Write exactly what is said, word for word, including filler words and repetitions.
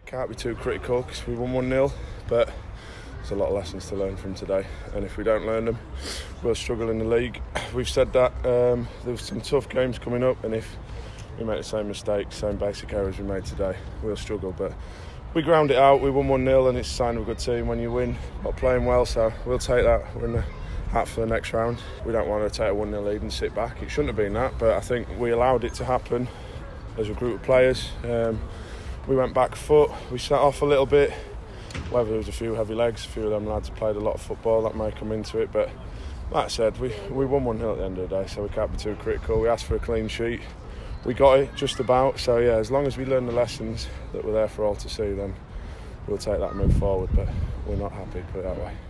Can't be too critical because we won one nil, but there's a lot of lessons to learn from today, and if we don't learn them, we'll struggle in the league. We've said that. Um, there's some tough games coming up, and if we make the same mistakes, same basic errors we made today, we'll struggle. But we ground it out, we won one nil, and it's a sign of a good team when you win, not playing well, so we'll take that. We're in the hat for the next round. We don't want to take a one nil lead and sit back. It shouldn't have been that, but I think we allowed it to happen as a group of players. Um, we went back foot, we sat off a little bit. Whether there was a few heavy legs, a few of them lads have played a lot of football, that may come into it, but like I said, we, we won one nil at the end of the day, so we can't be too critical. We asked for a clean sheet, we got it just about, so yeah, as long as we learn the lessons that were there for all to see, then we'll take that move forward, but we're not happy, put it that way.